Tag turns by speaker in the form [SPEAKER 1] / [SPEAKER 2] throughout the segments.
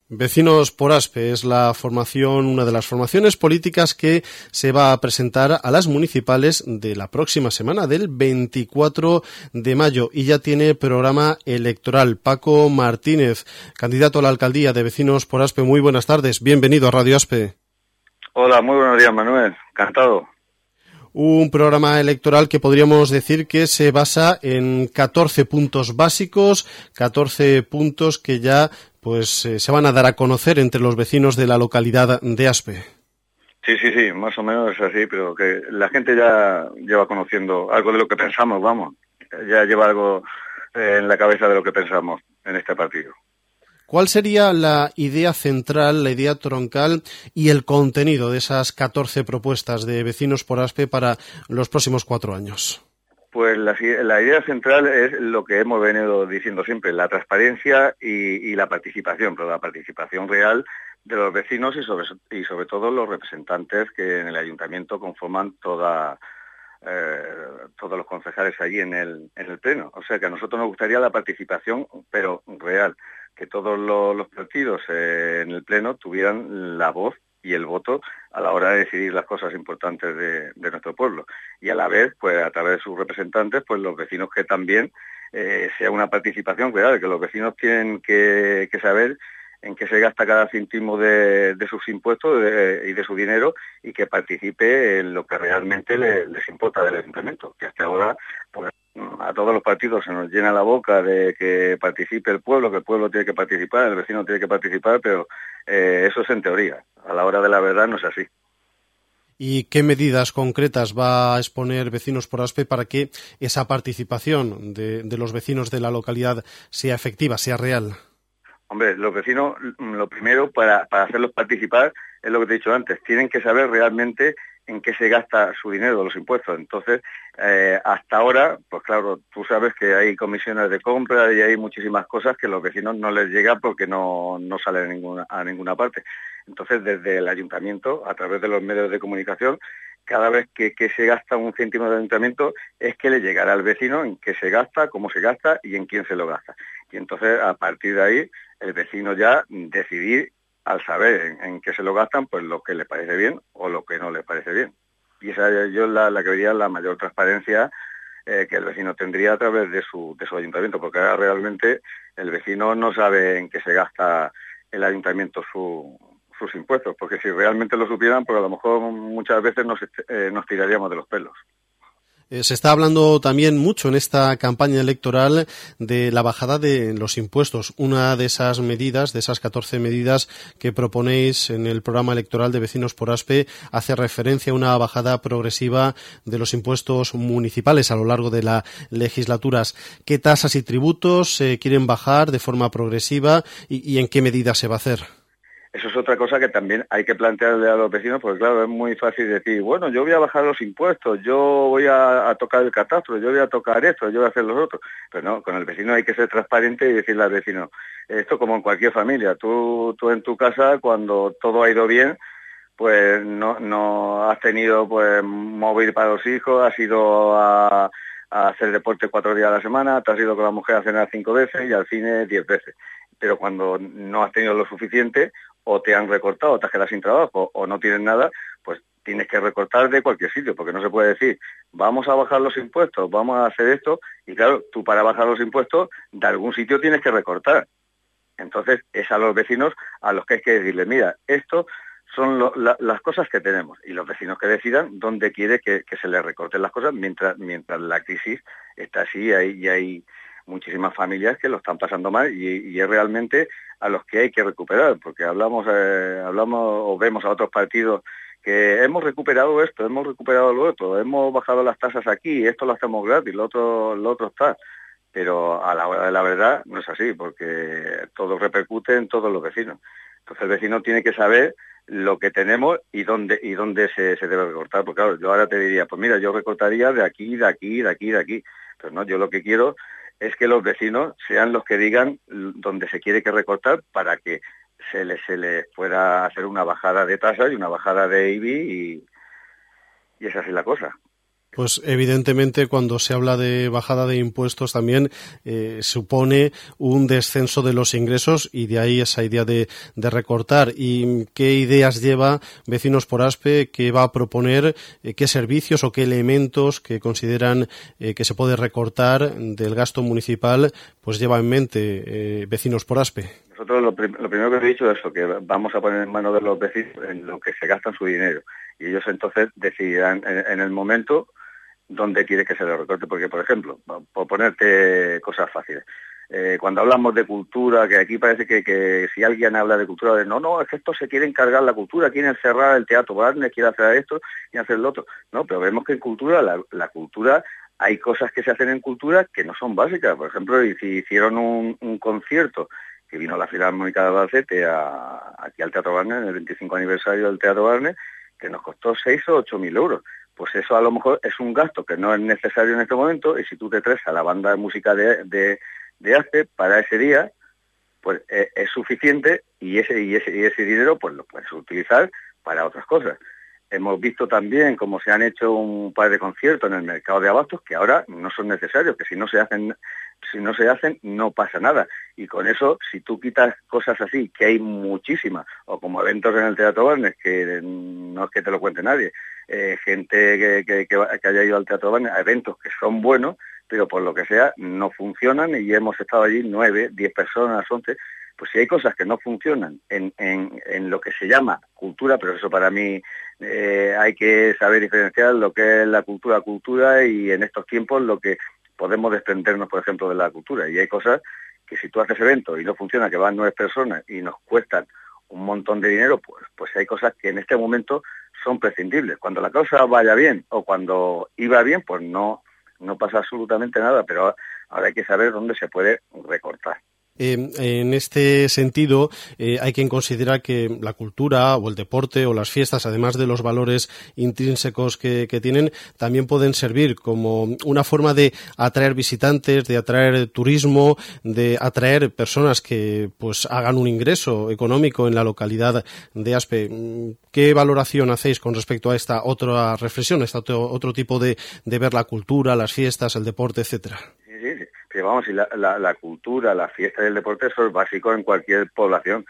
[SPEAKER 1] Vecinos por ASPE es una de las formaciones políticas que se va a presentar a las municipales de la próxima semana, del 24 de mayo, y ya tiene programa electoral. Paco Martínez, candidato a la alcaldía de Vecinos por ASPE, muy buenas tardes, bienvenido a Radio ASPE.
[SPEAKER 2] Hola, muy buenos días, Manuel, encantado.
[SPEAKER 1] Un programa electoral que podríamos decir que se basa en 14 puntos básicos, 14 puntos que ya se van a dar a conocer entre los vecinos de la localidad de ASPE.
[SPEAKER 2] Sí, más o menos es así, pero que la gente ya lleva conociendo algo de lo que pensamos, ya lleva algo en la cabeza de lo que pensamos en este partido.
[SPEAKER 1] ¿Cuál sería la idea central, la idea troncal y el contenido de esas 14 propuestas de Vecinos por ASPE para los próximos 4 años?
[SPEAKER 2] Pues la idea central es lo que hemos venido diciendo siempre, la transparencia y la participación, pero la participación real de los vecinos y sobre todo los representantes que en el ayuntamiento conforman todos los concejales allí en el pleno. O sea que a nosotros nos gustaría la participación, pero real, que todos los partidos en el pleno tuvieran la voz y el voto a la hora de decidir las cosas importantes de nuestro pueblo. Y a la vez, pues a través de sus representantes, pues los vecinos que también sea una participación real, que los vecinos tienen que saber en qué se gasta cada céntimo de sus impuestos y de su dinero, y que participe en lo que realmente les importa del ayuntamiento, que hasta ahora pues a todos los partidos se nos llena la boca de que participe el pueblo, que el pueblo tiene que participar, el vecino tiene que participar, pero eso es en teoría. A la hora de la verdad no es así.
[SPEAKER 1] ¿Y qué medidas concretas va a exponer Vecinos por ASPE para que esa participación de los vecinos de la localidad sea efectiva, sea real?
[SPEAKER 2] Hombre, los vecinos, lo primero para hacerlos participar es lo que te he dicho antes, tienen que saber realmente en qué se gasta su dinero, los impuestos. Entonces, hasta ahora, pues claro, tú sabes que hay comisiones de compra y hay muchísimas cosas que a los vecinos no les llega porque no salen a ninguna parte. Entonces, desde el ayuntamiento, a través de los medios de comunicación, cada vez que se gasta un céntimo del ayuntamiento es que le llegará al vecino en qué se gasta, cómo se gasta y en quién se lo gasta. Y entonces, a partir de ahí, el vecino ya decidir, al saber en qué se lo gastan, pues lo que le parece bien o lo que no le parece bien. Y esa yo la que vería la mayor transparencia que el vecino tendría a través de su ayuntamiento, porque ahora realmente el vecino no sabe en qué se gasta el ayuntamiento sus impuestos, porque si realmente lo supieran, pues a lo mejor muchas veces nos tiraríamos de los pelos.
[SPEAKER 1] Se está hablando también mucho en esta campaña electoral de la bajada de los impuestos. Una de esas medidas, de esas 14 medidas que proponéis en el programa electoral de Vecinos por ASPE, hace referencia a una bajada progresiva de los impuestos municipales a lo largo de las legislaturas. ¿Qué tasas y tributos se quieren bajar de forma progresiva y en qué medida se va a hacer?
[SPEAKER 2] Eso es otra cosa que también hay que plantearle a los vecinos, porque claro, es muy fácil decir, bueno, yo voy a bajar los impuestos, yo voy a tocar el catastro, yo voy a tocar esto, yo voy a hacer los otros. Pero no, con el vecino hay que ser transparente y decirle al vecino, esto como en cualquier familia, tú en tu casa, cuando todo ha ido bien, pues no has tenido pues móvil para los hijos, has ido a hacer deporte 4 días a la semana, te has ido con la mujer a cenar 5 veces y al cine 10 veces. Pero cuando no has tenido lo suficiente, o te han recortado, o te has quedado sin trabajo, o no tienes nada, pues tienes que recortar de cualquier sitio, porque no se puede decir, vamos a bajar los impuestos, vamos a hacer esto, y claro, tú para bajar los impuestos, de algún sitio tienes que recortar. Entonces, es a los vecinos a los que hay que decirles, mira, esto son las cosas que tenemos, y los vecinos que decidan dónde quiere que se les recorten las cosas mientras la crisis está así, y hay muchísimas familias que lo están pasando mal y es realmente a los que hay que recuperar, porque hablamos o vemos a otros partidos que hemos recuperado esto, hemos recuperado lo otro, hemos bajado las tasas aquí, esto lo hacemos gratis, lo otro está. Pero a la hora de la verdad no es así, porque todo repercute en todos los vecinos. Entonces el vecino tiene que saber lo que tenemos y dónde se debe recortar. Porque claro, yo ahora te diría, pues mira, yo recortaría de aquí, de aquí, de aquí, de aquí. Pero no, yo lo que quiero es que los vecinos sean los que digan dónde se quiere que recortar para que se les pueda hacer una bajada de tasas y una bajada de IBI y esa es la cosa.
[SPEAKER 1] Pues evidentemente cuando se habla de bajada de impuestos también supone un descenso de los ingresos y de ahí esa idea de recortar. ¿Y qué ideas lleva Vecinos por Aspe? ¿Qué va a proponer? ¿Qué servicios o qué elementos que consideran que se puede recortar del gasto municipal pues lleva en mente Vecinos por Aspe?
[SPEAKER 2] Nosotros lo primero que he dicho es eso, que vamos a poner en manos de los vecinos en lo que se gastan su dinero y ellos entonces decidirán en el momento dónde quiere que se le recorte, porque por ejemplo, por ponerte cosas fáciles, cuando hablamos de cultura, que aquí parece que si alguien habla de cultura, de no, es que esto se quiere encargar la cultura, quieren cerrar el Teatro Barnes, quiere hacer esto, quiere hacer lo otro. No, pero vemos que en cultura, la cultura, hay cosas que se hacen en cultura que no son básicas. Por ejemplo, si hicieron un concierto, que vino la Filarmónica de Albacete aquí al Teatro Barnes, en el 25 aniversario del Teatro Barnes, que nos costó 6 o 8 mil euros. Pues eso a lo mejor es un gasto que no es necesario en este momento, y si tú te traes a la banda de música de Aspe para ese día, pues es suficiente y ese dinero pues lo puedes utilizar para otras cosas. Hemos visto también cómo se han hecho un par de conciertos en el mercado de abastos que ahora no son necesarios, que si no se hacen no pasa nada. Y con eso, si tú quitas cosas así, que hay muchísimas, o como eventos en el Teatro Barnes, que no es que te lo cuente nadie, gente que haya ido al Teatro Barnes, a eventos que son buenos, pero por lo que sea no funcionan y hemos estado allí 9, 10 personas, 11, pues si hay cosas que no funcionan en lo que se llama cultura, pero eso para mí hay que saber diferenciar lo que es la cultura y en estos tiempos lo que podemos desprendernos, por ejemplo, de la cultura. Y hay cosas que si tú haces eventos y no funciona, que van 9 personas y nos cuestan un montón de dinero, pues hay cosas que en este momento son prescindibles. Cuando la cosa vaya bien o cuando iba bien, pues no pasa absolutamente nada, pero ahora hay que saber dónde se puede recortar.
[SPEAKER 1] En este sentido, hay quien considera que la cultura o el deporte o las fiestas, además de los valores intrínsecos que tienen, también pueden servir como una forma de atraer visitantes, de atraer turismo, de atraer personas que pues hagan un ingreso económico en la localidad de Aspe. ¿Qué valoración hacéis con respecto a esta otra reflexión, otro tipo de ver la cultura, las fiestas, el deporte, etcétera?
[SPEAKER 2] Sí. Que vamos, y la cultura, la fiesta y el deporte, eso es básico en cualquier población,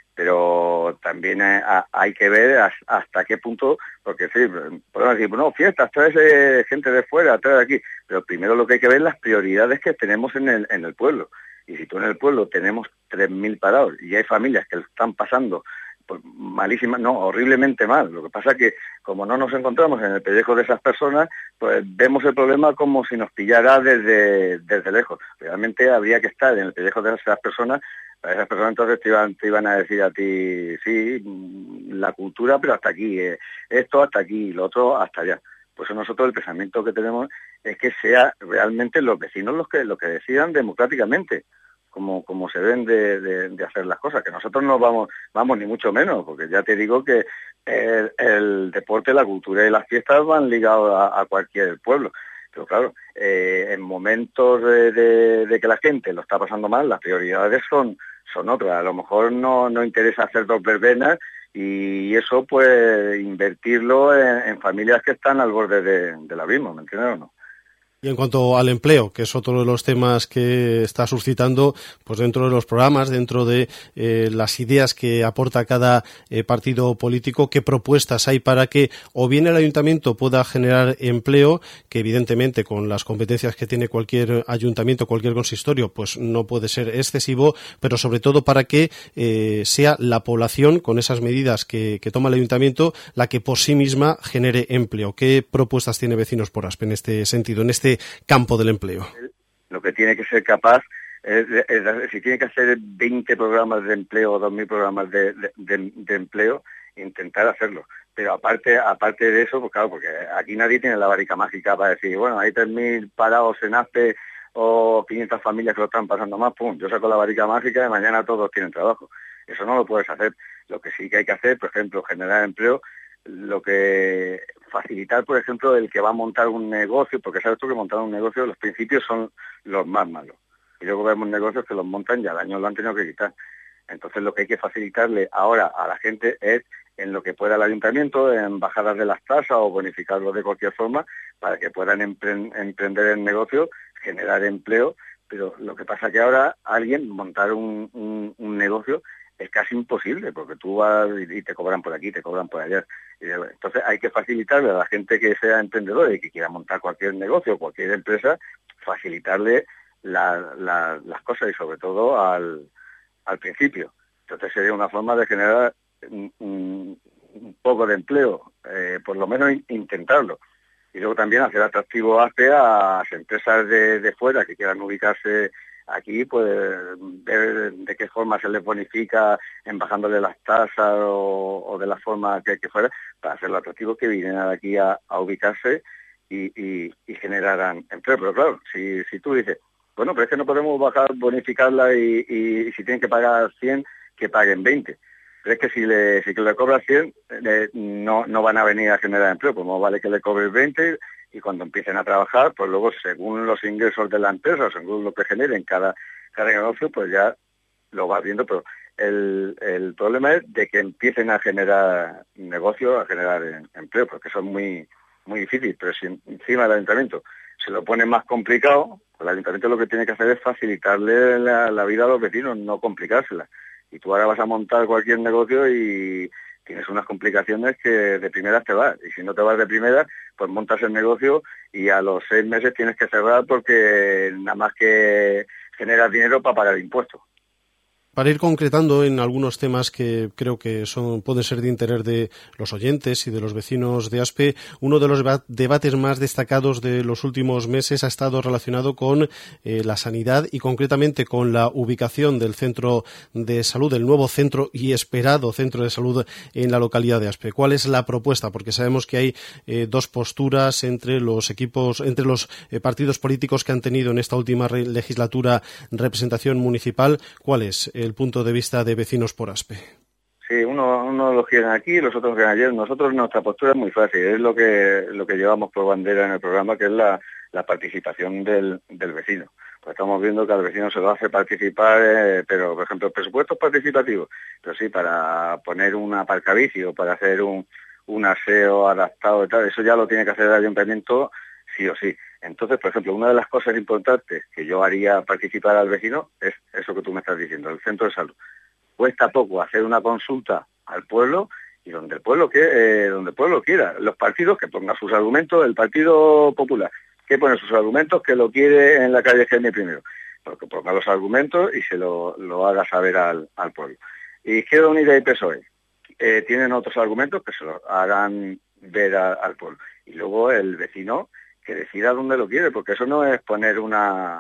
[SPEAKER 2] pero también hay que ver hasta qué punto, porque sí, podemos decir, no, fiestas, trae gente de fuera, trae de aquí, pero primero lo que hay que ver es las prioridades que tenemos en el pueblo, y si tú en el pueblo tenemos 3.000 parados y hay familias que lo están pasando pues malísimas, no, horriblemente mal. Lo que pasa es que como no nos encontramos en el pellejo de esas personas, pues vemos el problema como si nos pillara desde lejos. Realmente habría que estar en el pellejo de esas personas. Para esas personas entonces te iban a decir a ti, sí, la cultura, pero hasta aquí, esto hasta aquí, lo otro hasta allá. Por eso nosotros el pensamiento que tenemos es que sea realmente los vecinos los que decidan democráticamente como se deben de hacer las cosas, que nosotros no vamos ni mucho menos, porque ya te digo que el deporte, la cultura y las fiestas van ligados a cualquier pueblo. Pero claro, en momentos de que la gente lo está pasando mal, las prioridades son otras. A lo mejor no interesa hacer 2 verbenas y eso pues invertirlo en familias que están al borde del abismo, ¿me entiendes o no?
[SPEAKER 1] Y en cuanto al empleo, que es otro de los temas que está suscitando, pues dentro de los programas, dentro de las ideas que aporta cada partido político, ¿qué propuestas hay para que o bien el ayuntamiento pueda generar empleo, que evidentemente con las competencias que tiene cualquier ayuntamiento, cualquier consistorio, pues no puede ser excesivo, pero sobre todo para que sea la población, con esas medidas que toma el ayuntamiento, la que por sí misma genere empleo? ¿Qué propuestas tiene Vecinos por Aspe en este sentido, en este campo del empleo?
[SPEAKER 2] Lo que tiene que ser capaz si tiene que hacer 20 programas de empleo o 2.000 programas de empleo, intentar hacerlo. Pero aparte de eso, pues claro, porque aquí nadie tiene la varica mágica para decir, bueno, hay 3.000 parados en Aspe o 500 familias que lo están pasando más, pum, yo saco la varica mágica y mañana todos tienen trabajo. Eso no lo puedes hacer. Lo que sí que hay que hacer, por ejemplo, generar empleo, lo que facilitar, por ejemplo, el que va a montar un negocio, porque sabes tú que montar un negocio, los principios son los más malos. Y luego vemos negocios que los montan y al año lo han tenido que quitar. Entonces lo que hay que facilitarle ahora a la gente es en lo que pueda el ayuntamiento, en bajadas de las tasas o bonificarlo de cualquier forma, para que puedan emprender el negocio, generar empleo. Pero lo que pasa que ahora alguien montar un negocio es casi imposible, porque tú vas y te cobran por aquí, te cobran por allá. Entonces hay que facilitarle a la gente que sea emprendedora y que quiera montar cualquier negocio, cualquier empresa, facilitarle las cosas y sobre todo al principio. Entonces sería una forma de generar un poco de empleo, por lo menos intentarlo. Y luego también hacer atractivo ASPE a las empresas de fuera que quieran ubicarse aquí, pues ver de qué forma se les bonifica en bajándole las tasas o de la forma que fuera, para hacerlo atractivo que vinieran aquí a ubicarse y generaran empleo. Pero claro, si tú dices, bueno, pero es que no podemos bonificarla y si tienen que pagar 100, que paguen 20. Pero es que si le cobras 100, no van a venir a generar empleo, pues no vale que le cobres 20 y cuando empiecen a trabajar, pues luego según los ingresos de la empresa, según lo que generen cada negocio, pues ya lo vas viendo. Pero el problema es de que empiecen a generar negocio, a generar empleo, porque eso es muy, muy difícil. Pero si encima del ayuntamiento se lo pone más complicado, pues el ayuntamiento lo que tiene que hacer es facilitarle la vida a los vecinos, no complicársela. Y tú ahora vas a montar cualquier negocio y tienes unas complicaciones que de primeras te vas. Y si no te vas de primeras, pues montas el negocio y a los 6 meses tienes que cerrar porque nada más que generas dinero para pagar impuestos.
[SPEAKER 1] Para ir concretando en algunos temas que creo que pueden ser de interés de los oyentes y de los vecinos de ASPE, uno de los debates más destacados de los últimos meses ha estado relacionado con la sanidad y concretamente con la ubicación del centro de salud, del nuevo centro y esperado centro de salud en la localidad de ASPE. ¿Cuál es la propuesta? Porque sabemos que hay dos posturas entre los partidos políticos que han tenido en esta última legislatura representación municipal. ¿Cuál es el punto de vista de Vecinos por ASPE?
[SPEAKER 2] Sí, uno lo quieren aquí, los otros quieren ayer. Nosotros nuestra postura es muy fácil, es lo que llevamos por bandera en el programa, que es la participación del vecino. Pues estamos viendo que al vecino se lo hace participar, pero por ejemplo presupuestos participativos, pero sí para poner un aparcabici o para hacer un aseo adaptado y tal, eso ya lo tiene que hacer el ayuntamiento sí o sí. Entonces, por ejemplo, una de las cosas importantes que yo haría participar al vecino es eso que tú me estás diciendo, el centro de salud. Cuesta poco hacer una consulta al pueblo y donde el pueblo quiera. Los partidos que pongan sus argumentos, el Partido Popular que pone sus argumentos, que lo quiere en la calle Jaime I, porque ponga los argumentos y se lo haga saber al pueblo. Izquierda Unida y PSOE tienen otros argumentos que se los hagan ver al pueblo. Y luego el vecino que decida dónde lo quiere, porque eso no es poner un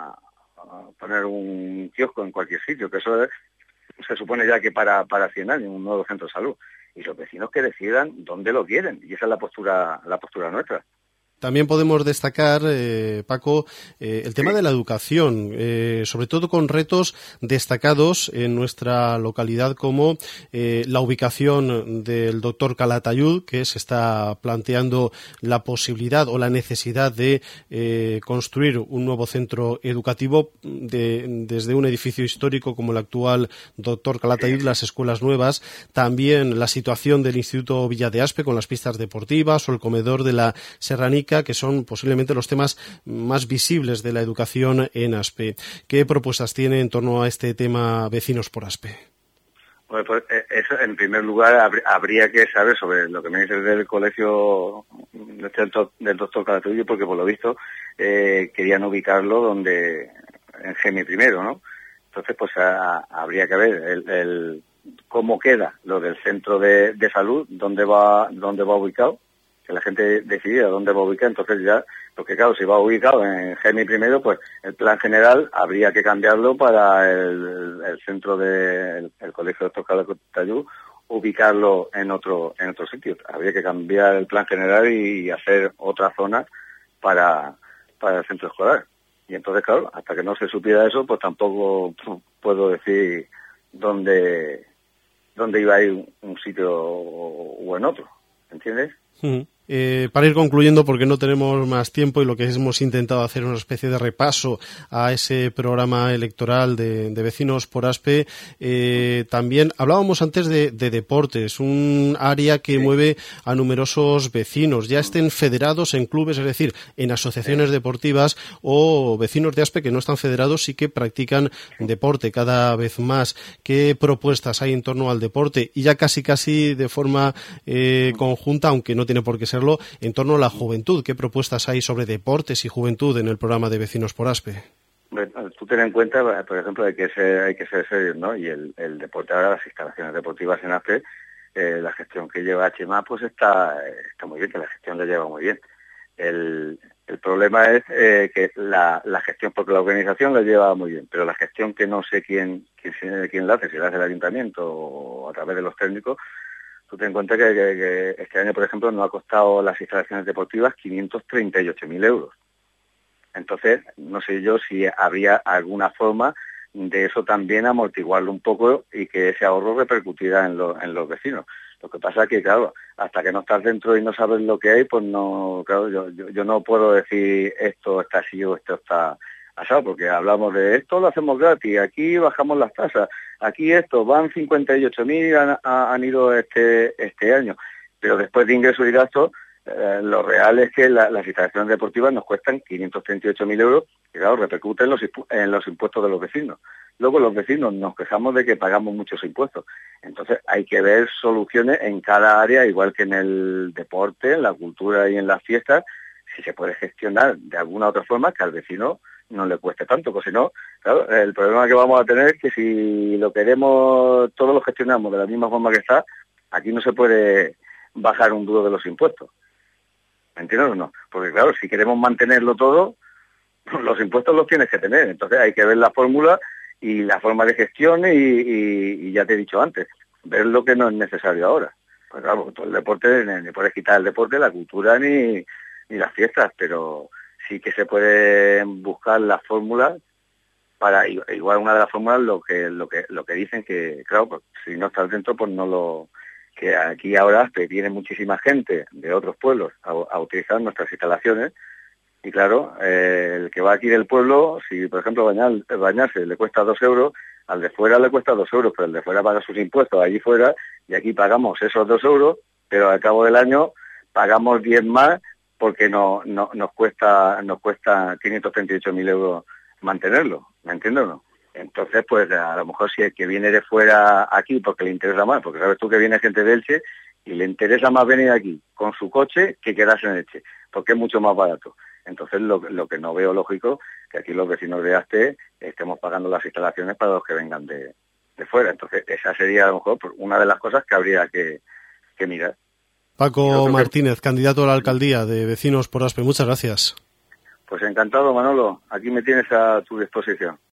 [SPEAKER 2] kiosco en cualquier sitio, que eso se supone ya que para 100 años, un nuevo centro de salud. Y los vecinos que decidan dónde lo quieren, y esa es la postura nuestra.
[SPEAKER 1] También podemos destacar, Paco, el tema de la educación, sobre todo con retos destacados en nuestra localidad como la ubicación del doctor Calatayud, que se está planteando la posibilidad o la necesidad de construir un nuevo centro educativo desde un edificio histórico como el actual doctor Calatayud, las escuelas nuevas, también la situación del Instituto Villa de Aspe con las pistas deportivas o el comedor de la Serranica, que son posiblemente los temas más visibles de la educación en ASPE. ¿Qué propuestas tiene en torno a este tema Vecinos por ASPE?
[SPEAKER 2] Pues eso, en primer lugar, habría que saber sobre lo que me dices del colegio del doctor Calatayud, porque por lo visto querían ubicarlo en Jaime I, ¿no? Entonces, pues habría que ver cómo queda lo del centro de salud, dónde va ubicado, que la gente decidiera dónde va a ubicar. Entonces ya, porque claro, si va ubicado en Jaime I, pues el plan general habría que cambiarlo para el centro del colegio Doctor Calatayud, ubicarlo en otro sitio. Habría que cambiar el plan general y hacer otra zona para el centro escolar. Y entonces, claro, hasta que no se supiera eso, pues tampoco puedo decir dónde iba a ir un sitio o en otro, ¿entiendes?
[SPEAKER 1] Uh-huh. Para ir concluyendo, porque no tenemos más tiempo y lo que hemos intentado hacer es una especie de repaso a ese programa electoral de Vecinos por ASPE, también hablábamos antes de deportes, un área que mueve a numerosos vecinos, ya estén federados en clubes, es decir, en asociaciones deportivas, o vecinos de ASPE que no están federados y que practican deporte cada vez más. ¿Qué propuestas hay en torno al deporte? Y ya casi de forma conjunta, aunque no tiene por qué ser, en torno a la juventud. ¿Qué propuestas hay sobre deportes y juventud en el programa de Vecinos por ASPE?
[SPEAKER 2] Bueno, tú ten en cuenta, por ejemplo, hay que ser serios, ¿no? Y el deporte ahora, las instalaciones deportivas en ASPE, la gestión que lleva HMA, pues está muy bien, que la gestión la lleva muy bien. El problema es que la gestión, porque la organización la lleva muy bien, pero la gestión que no sé quién la hace, si la hace el ayuntamiento o a través de los técnicos. Tú ten en cuenta que este año, por ejemplo, nos ha costado las instalaciones deportivas 538.000 euros. Entonces, no sé yo si habría alguna forma de eso también amortiguarlo un poco y que ese ahorro repercutiera en los vecinos. Lo que pasa es que, claro, hasta que no estás dentro y no sabes lo que hay, pues no, claro, yo no puedo decir esto está así o esto está asado, porque hablamos de esto lo hacemos gratis, aquí bajamos las tasas, aquí esto, van 58.000 han ido este año, pero después de ingresos y gastos, lo real es que las instalaciones deportivas nos cuestan 538.000 euros, que claro, repercuten en los impuestos de los vecinos. Luego los vecinos nos quejamos de que pagamos muchos impuestos. Entonces hay que ver soluciones en cada área, igual que en el deporte, en la cultura y en las fiestas, si se puede gestionar de alguna otra forma que al vecino no le cueste tanto, porque si no, claro, el problema que vamos a tener es que si lo queremos, todos lo gestionamos de la misma forma que está, aquí no se puede bajar un duro de los impuestos. ¿Me entiendes o no? Porque claro, si queremos mantenerlo todo, los impuestos los tienes que tener. Entonces hay que ver la fórmula y la forma de gestión y ya te he dicho antes, ver lo que no es necesario ahora. Pues claro, todo el deporte, ni puedes quitar el deporte, la cultura ni las fiestas, pero sí que se puede buscar la fórmula para, igual una de las fórmulas lo que dicen que, claro, pues, si no estás dentro, pues no lo... que aquí ahora viene muchísima gente de otros pueblos a utilizar nuestras instalaciones y claro, el que va aquí del pueblo, si por ejemplo bañarse le cuesta 2 euros, al de fuera le cuesta 2 euros, pero el de fuera paga sus impuestos allí fuera y aquí pagamos esos 2 euros, pero al cabo del año pagamos 10 más porque nos cuesta 538.000 euros mantenerlo, ¿me entiendes o no? Entonces, pues a lo mejor si el que viene de fuera aquí porque le interesa más, porque sabes tú que viene gente de Elche y le interesa más venir aquí con su coche que quedarse en Elche, porque es mucho más barato. Entonces, lo que no veo lógico que aquí los vecinos de ASPE estemos pagando las instalaciones para los que vengan de fuera. Entonces, esa sería a lo mejor una de las cosas que habría que mirar.
[SPEAKER 1] Paco Martínez, candidato a la alcaldía de Vecinos por ASPE, muchas gracias.
[SPEAKER 2] Pues encantado, Manolo. Aquí me tienes a tu disposición.